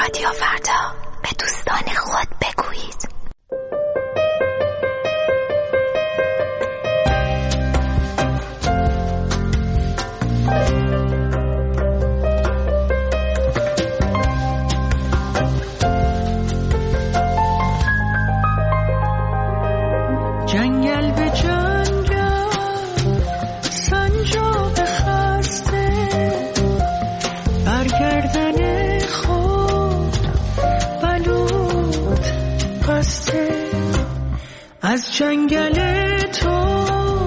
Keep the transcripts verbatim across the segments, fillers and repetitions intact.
رادیو فردا، به دوستان خود بگویید. جنگل به جنگل سنجاب خسته، برگردن خود بلود بسته. از جنگل تو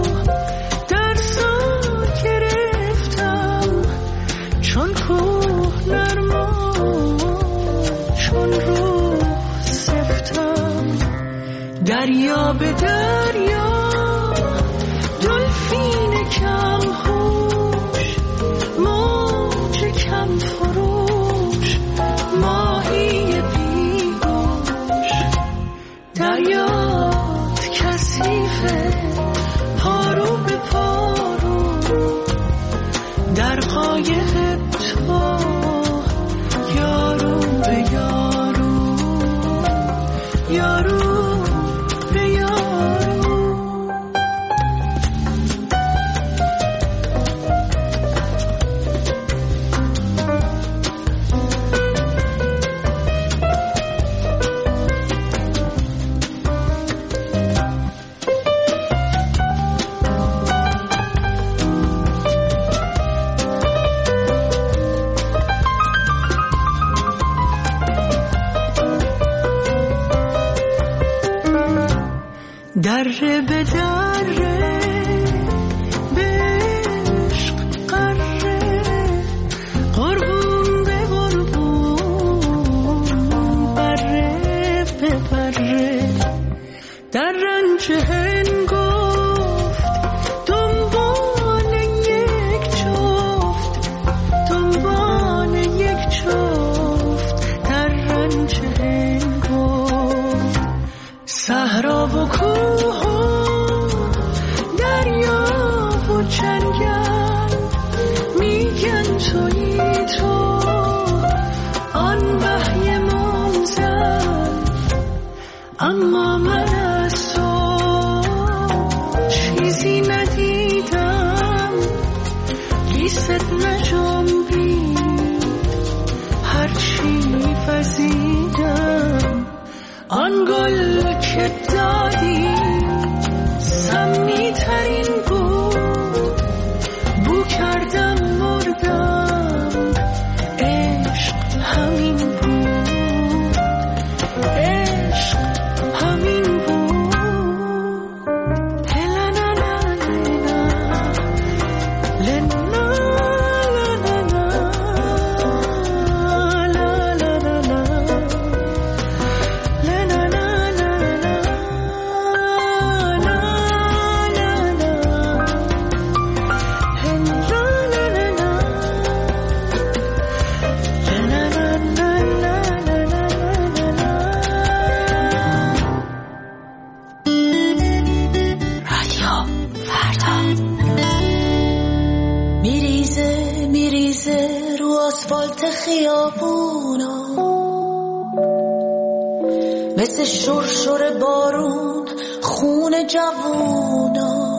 درسا گرفتم، چون کوه نرما چون روح سفتم. دریا به دریا دلفین کم هوش، موج کم فروش، ماهی بیگوش. دریات کثیفه پارو به پارو، در قایق تو یارو به یارو، یارو دره به دره به عشق قره، قربون به قربون، بره به بره. در رنج هنگفت دنبال یک جفت، دنبال یک جفت. در رنج هنگفت صحرا و کوه و دریا و جنگل، میگن تویی تو آن بحی منزل. اما من از تو چیزی ندیدم، لیست نجنبید هرچی وزیدم. آن گل که دادی سمی ترین بود، بو کردم مردم، عشق همین بود، عشق همین بود. هلنا لنا لنا خیابونا، مثل شرشر بارون خون جوونا.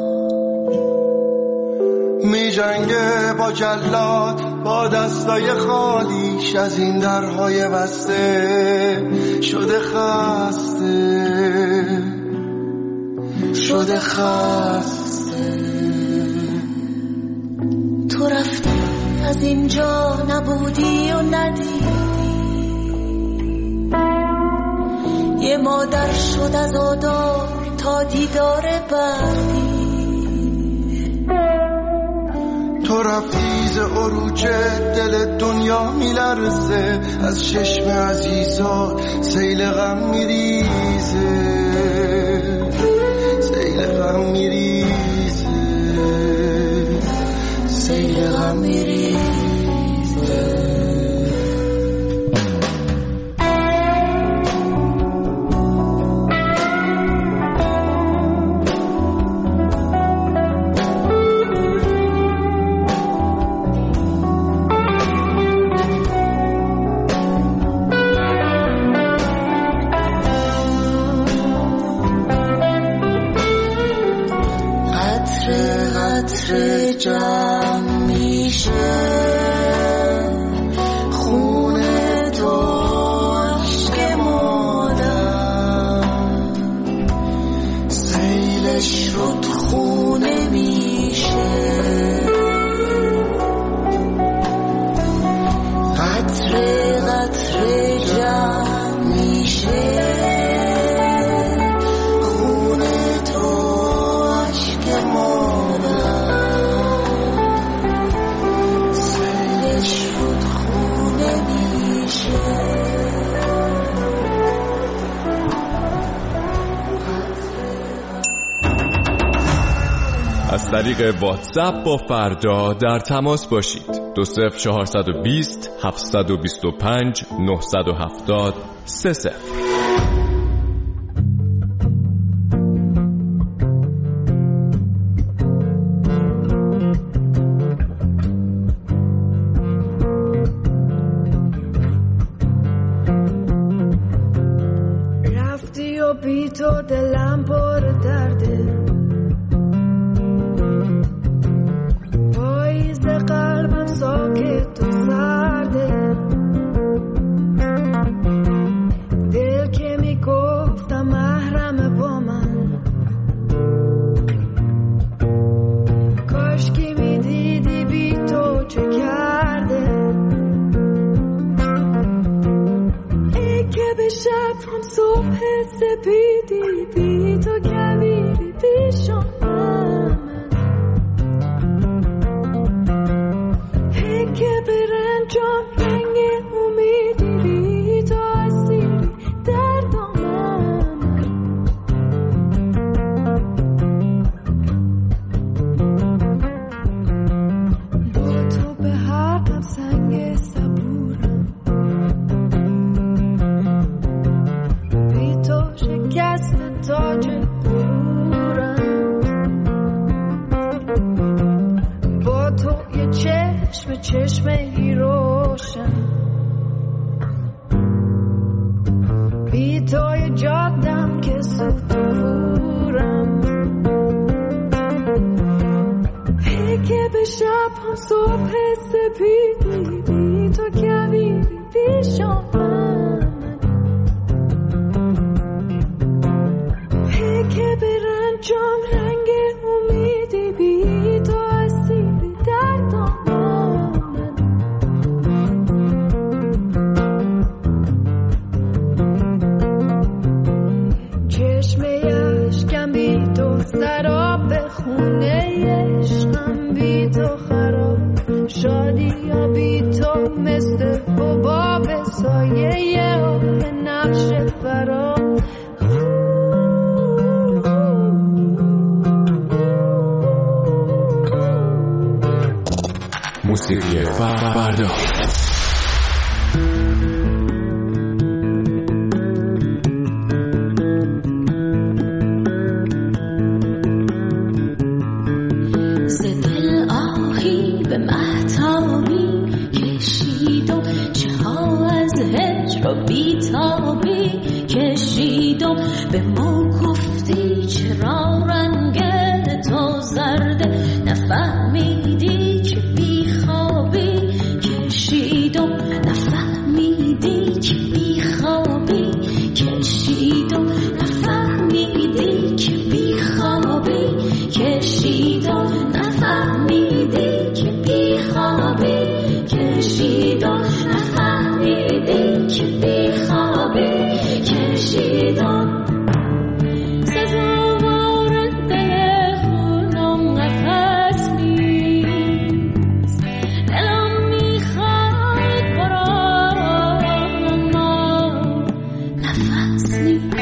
می جنگه با جلاد با دستای خالیش، از این درهای بسته شده خسته، شده خسته. تو رفتی از اینجا نبودی و ندیدی، یه مادر شد از آدار تا دیدار بعدی. تو رفتی ز عروج دل دنیا میلرزه، از چشم عزیزا سیل غم میریزه، سیل غم میریزه، سیل غم میریزه. از طریق واتساپ با فردا در تماس باشید. دو صفر چهارصد و بیست هفتصد و بیست و پنج نهصد و هفتاد سه صفر. رفتی و بی تو دلم پر درده، پاییز قلبم ساکت و سرده، دل که میگفتم محرم با من، کاش که میدیدی بی تو چه کرده. ای که به شب هم صبح سپیدی، بی تو کبیری پیشم که به رنجام رنگ امیدی، بی تو اسیری دردامم. با تو به حرفم سنگ صبورم، بی تو شکست تاج غرورم. با تو یه چشم چشم ای روشن، بی توی جادم که ستورم. ای که به شب هم صبح سپیدی، بی تو کبیری پیشم من. ای که به رنجام رنگ امیدی، بی تو اسیری دردام. سراب خونه عشقم بی تو خراب، شادی یا بی تو مثل حباب سایه آب نقش فراب. موسیقی فردا. به مهتابی کشیدم، چه ها از هجر و بیتابی کشیدم. به ما گفتی چرا رنگ تو زرده، نفهمیدی که بیخوابی کشیدم، نفهمیدی که بیخوابی کشیدم، نفهمیدی که بیخوابی کشیدم، نفهمیدی که بیخوابی کشیدم، نفهمیدی که بیخوابی کشیدم. سزاوارنده خونم نفس نیست، دلم میخواد برام اما نفس نیست.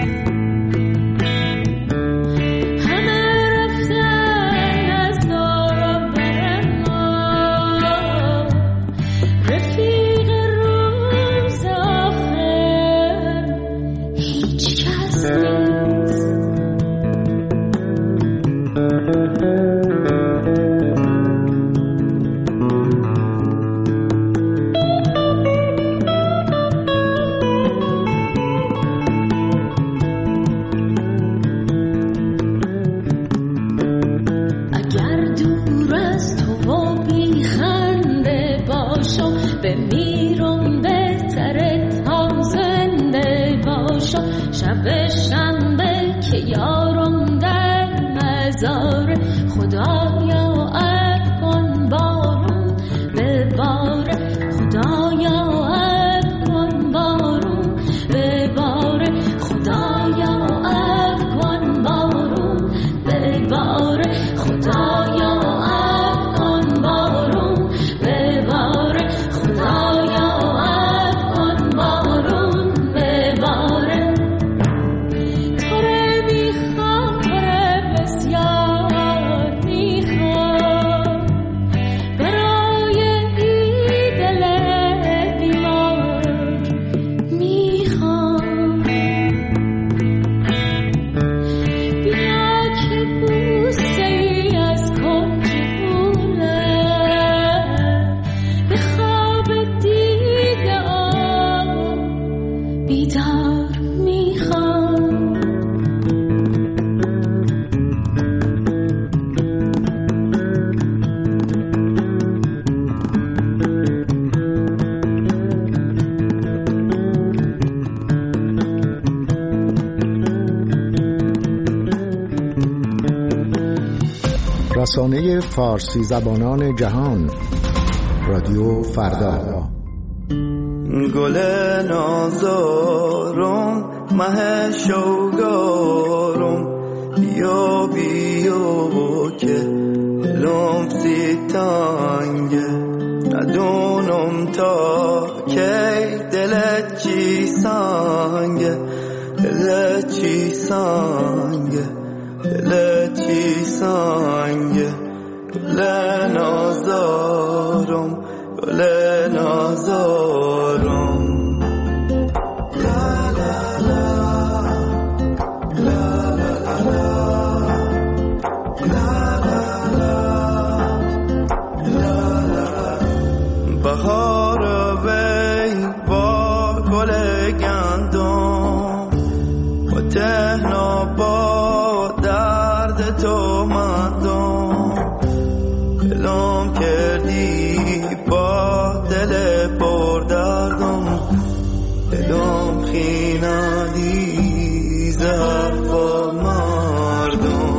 بمیرم بهتره تا زنده باشم. شب شنبه که یارم در مزار، خدایا عفو کن بارون بباره، خدایا عفو کن بارون بباره، خدایا عفو کن بارون بباره، خدایا عفو کن بارون بباره، خدایا عفو کن بارون بباره. تو رو میخوام، تو رو بسیار بیدار میخوام. رسانه فارسی زبانان جهان، رادیو فردا. گل نازارم مه شوگارم، بیا بیا که لم سی تانگه، ندونم تا کی دلت چی سانگه، دلت چی سانگه، دلت چی سانگه. گل نازارم گل نازارم. بهار وی با گل گندم، با تهنا با درد تو مندم، دلم کردی با دل پر دردم، دلم خینادی زهر با مردم.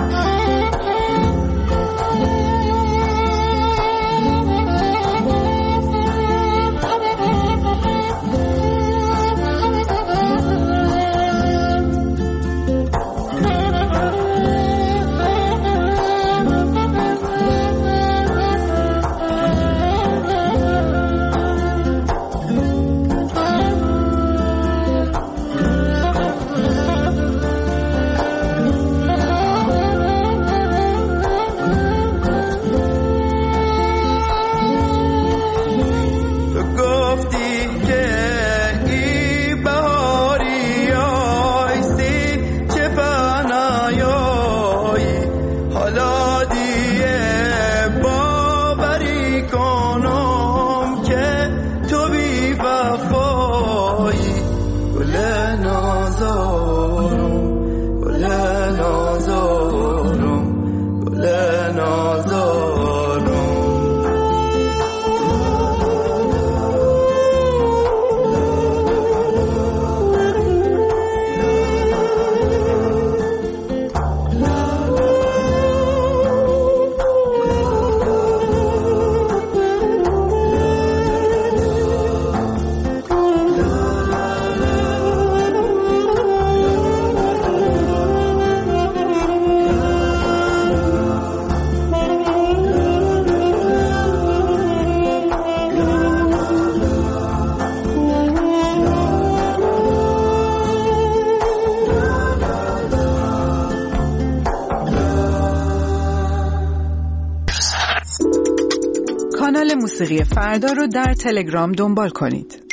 کانال موسیقی فردا رو در تلگرام دنبال کنید.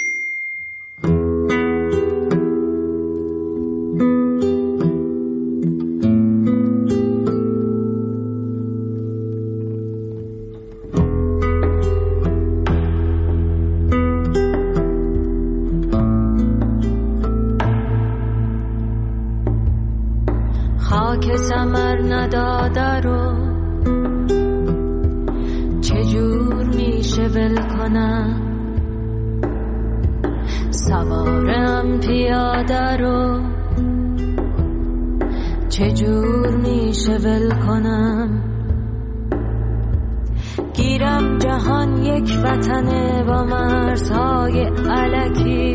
خاک ثمر نداده رو چجور میشه ول کنم، سوارم پیاده رو چجور میشه ول کنم. گیرم جهان یک وطنه با مرزهای الکی،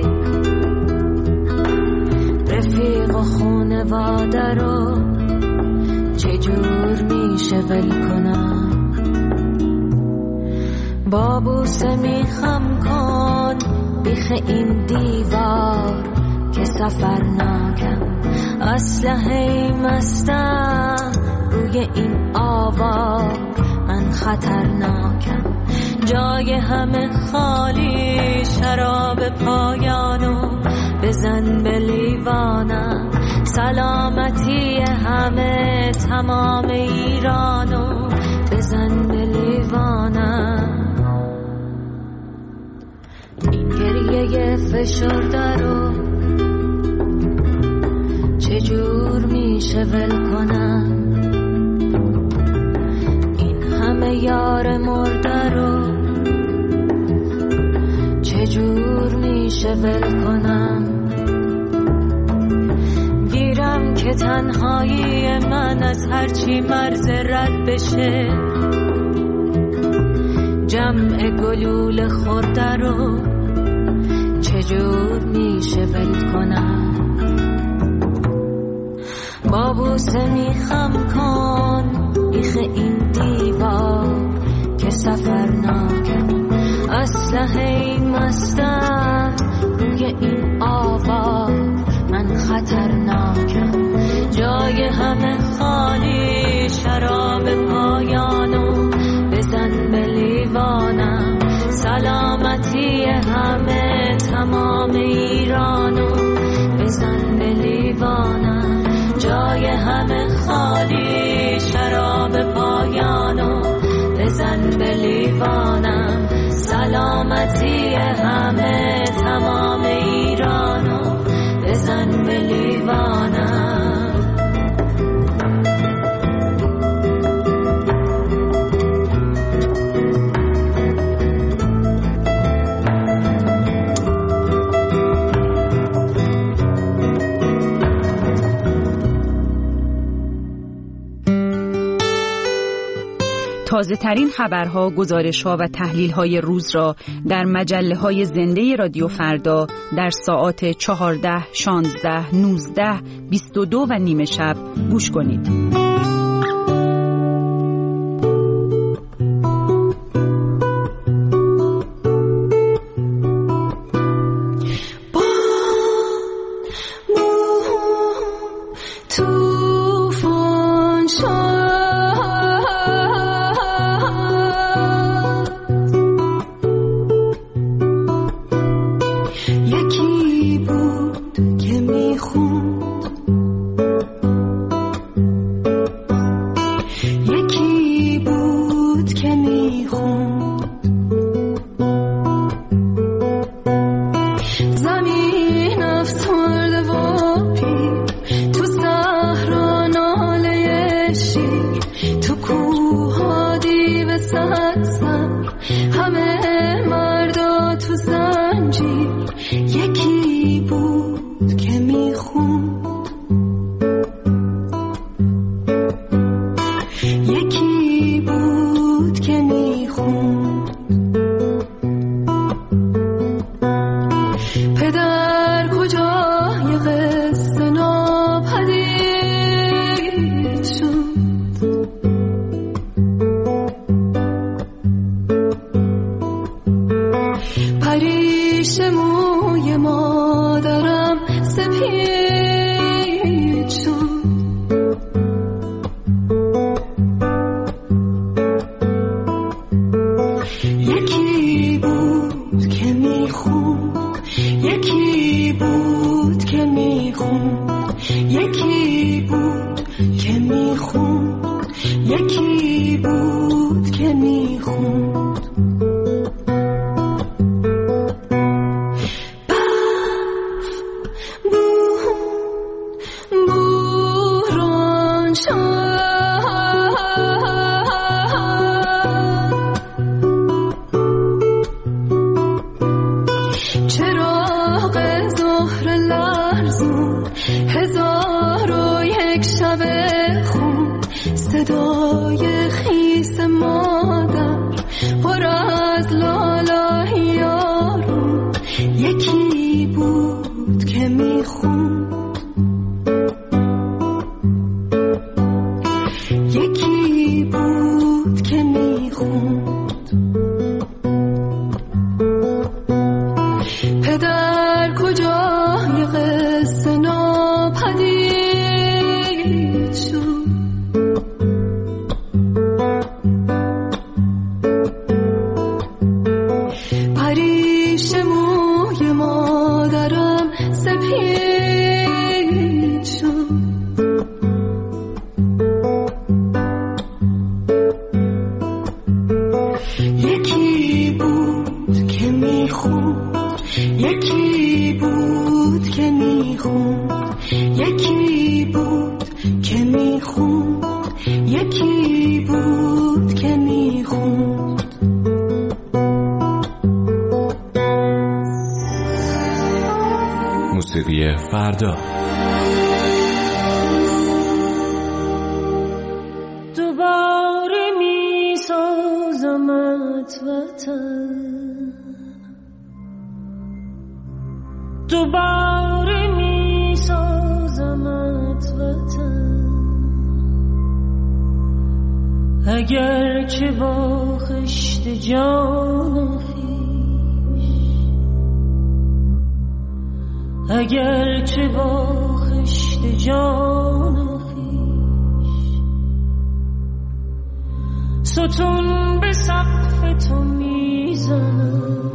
رفیق و خونواده رو چجور میشه ول کنم. بابوسه میخم کن بیخ این دیوار که سفر ناکم، اسلحه مستم روی این آوار، من خطرناکم. جای همه خالی، شراب پایانو بزن به لیوانم، سلامتی همه تمام ایرانو بزن به لیوانم. این گریه فشرده رو میشه ول کنم این همه یار مرده رو؟ چجور میشه ول کنم؟ گیرم که تنهایی من از هرچی مرز رد بشه، جمع گلول خورده رو چجور میشه ول کنم؟ بابوسه میخم کن بیخ این دیوار که سفرناکم، اسلحه مستم روی این آوار، من خطرناکم. جای همه خالی، شراب پایانو بزن به لیوانم، سلامتی همه تمام ایرانو بزن به لیوانم. جای همه خالی، شراب پایانو بزن به لیوانم، سلامتی همه تمام ایرانو بزن به لیوانم. تازه ترین خبرها، گزارش‌ها و تحلیل‌های روز را در مجله‌های زنده رادیو فردا در ساعات چهارده، شانزده، نوزده، بیست و دو و نیمه شب گوش کنید. یکی بود که میخوند، یکی بود موسیقی فردا. دوباره می سازمت وطن، دوباره می سازمت وطن، اگر که با خشت جان خویش، اگر که با خشت جان خویش، ستون به سقف تو میزنم،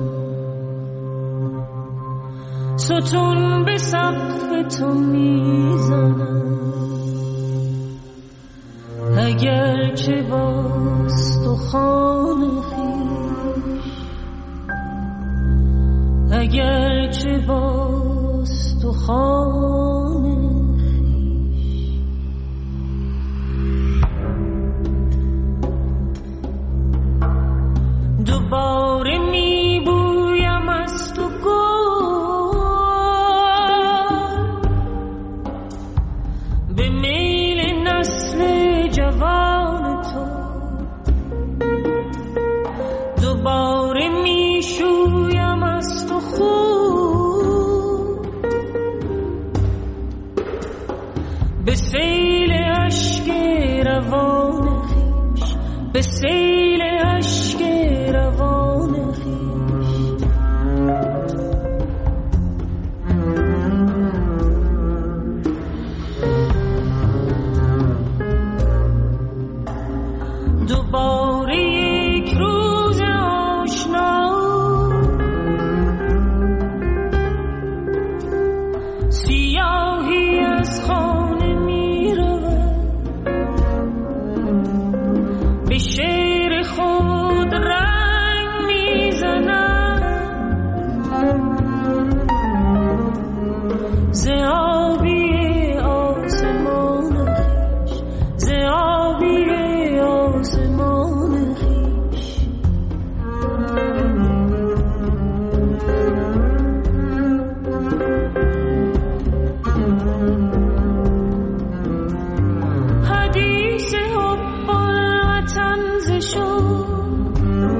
ستون به سقف تو میزنم، اگر که با استخوان خویش، اگر که با استخوان خویش. دوباره میبویم از تو گل به میل نسل جوان تو، دوباره میشویم از تو خون به سیل اشک روان خویش، به سیل اشک روان خویش. دوباره یک روز آشنا سیاهی از خانه می رود، به شعر خود رنگ می زند، ز آبی آسمان خویش، ز آبی آسمان خویش. حدیث حب الوطن ز شد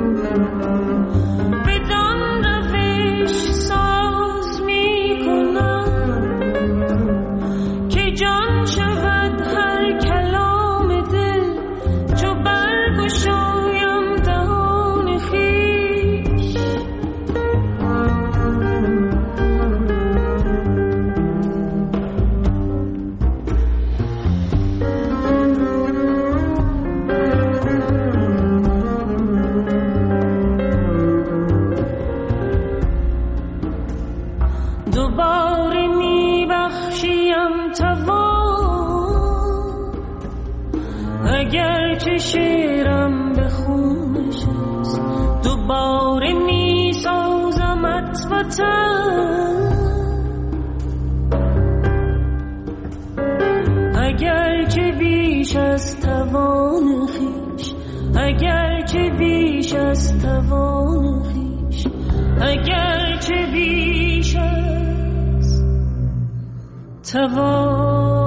بدان روش ساز می کنم که جان شود هر کلام دل چو برگشایم دهان خویش. دوباره میبخشیم توان، اگر چه شعرم به خون نشست، دوباره میسازمت وطن، اگر چه بیش از توان خویش، اگر چه بیش از توان خویش، اگر چه بیش از توان